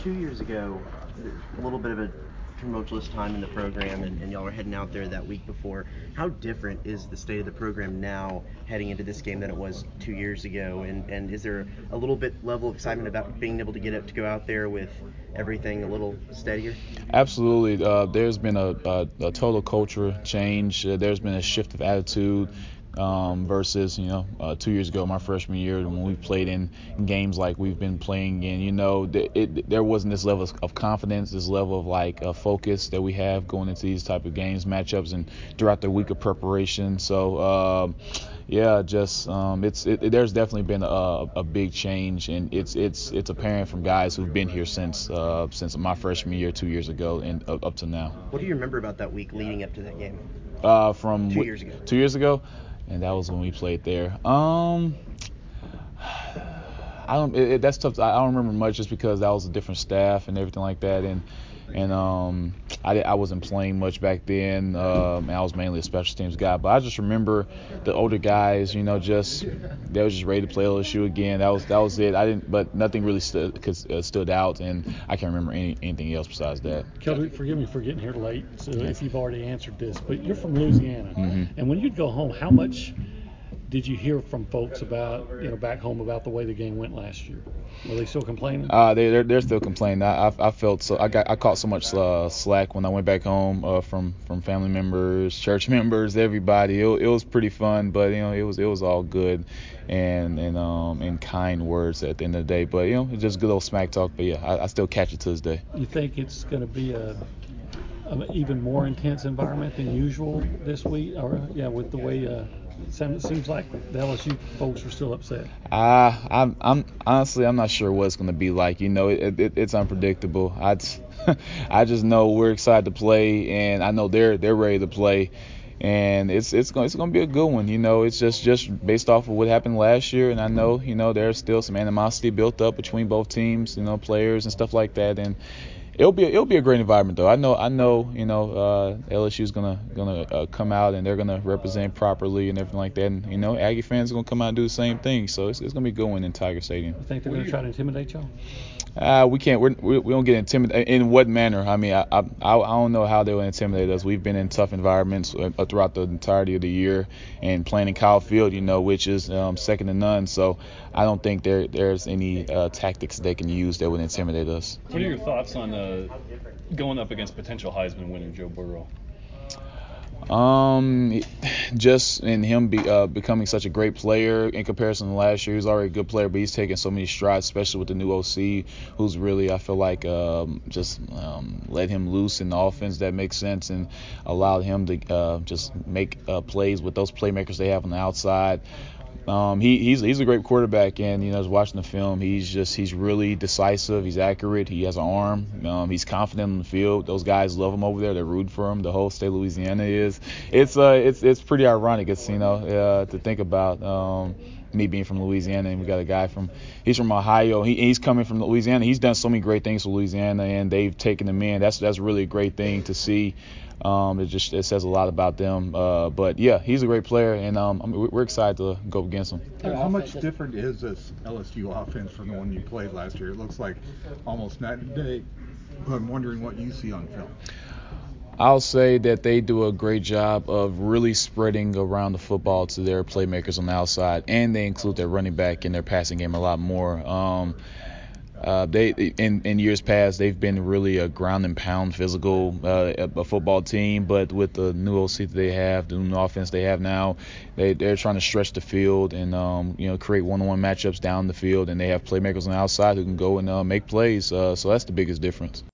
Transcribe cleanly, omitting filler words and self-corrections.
2 years ago, a little bit of a tumultuous time in the program, and y'all were heading out there that week before. How different is the state of the program now heading into this game than it was 2 years ago? And is there a little bit level of excitement about being able to get it to go out there with everything a little steadier? Absolutely. There's been a total culture change. There's been a shift of attitude versus 2 years ago, my freshman year, when we played in games like we've been playing in. There wasn't this level of confidence, this level of focus that we have going into these type of games, matchups, and throughout the week of preparation. So there's definitely been a big change, and it's apparent from guys who've been here since my freshman year 2 years ago and up to now. What do you remember about that week leading up to that game? From 2 years ago. 2 years ago, and that was when we played there. That's tough. I don't remember much just because that was a different staff and everything like that, and I wasn't playing much back then. And I was mainly a special teams guy, but I just remember the older guys, they were just ready to play LSU again. That was it. But nothing really stood out, and I can't remember anything else besides that. Kelby, forgive me for getting here late, so if you've already answered this, but you're from Louisiana, and when you'd go home, how much did you hear from folks about, back home about the way the game went last year? Were they still complaining? They're still complaining. I felt so. I caught so much slack when I went back home from family members, church members, everybody. It was pretty fun, but it was all good and kind words at the end of the day. But it's just good old smack talk. But yeah, I still catch it to this day. You think it's going to be an even more intense environment than usual this week, or with the way? It seems like the LSU folks are still upset. I'm honestly, I'm not sure what it's going to be like. It's unpredictable. I just know we're excited to play, and I know they're ready to play, and it's going to be a good one. It's just based off of what happened last year, and I know there's still some animosity built up between both teams, players and stuff like that, and It'll be a great environment though. I know LSU is gonna come out and they're gonna represent properly and everything like that. And Aggie fans are gonna come out and do the same thing. So it's gonna be good one in Tiger Stadium. You think they're gonna try to intimidate y'all? We can't. We don't get intimidated. In what manner? I mean, I don't know how they will intimidate us. We've been in tough environments throughout the entirety of the year, and playing in Kyle Field, which is second to none. So I don't think there's any tactics they can use that would intimidate us. What are your thoughts on going up against potential Heisman winner Joe Burrow? Just in him becoming such a great player in comparison to last year. He's already a good player, but he's taking so many strides, especially with the new OC, who's really, I feel like, just let him loose in the offense that makes sense and allowed him to just make plays with those playmakers they have on the outside. He's a great quarterback, and just watching the film, he's really decisive. He's accurate. He has an arm. He's confident on the field. Those guys love him over there. They're rooting for him. The whole state of Louisiana is. It's pretty ironic. It's to think about. Me being from Louisiana, and we got a guy he's from Ohio. He's coming from Louisiana. He's done so many great things for Louisiana, and they've taken him in. That's really a great thing to see. It says a lot about them. But yeah, he's a great player, and we're excited to go against him. How much different is this LSU offense from the one you played last year? It looks like almost night and day. I'm wondering what you see on film. I'll say that they do a great job of really spreading around the football to their playmakers on the outside, and they include their running back in their passing game a lot more. They in years past they've been really a ground and pound physical a football team, but with the new OC that they have, the new offense they have now, they're trying to stretch the field and create one-on-one matchups down the field, and they have playmakers on the outside who can go and make plays. So that's the biggest difference.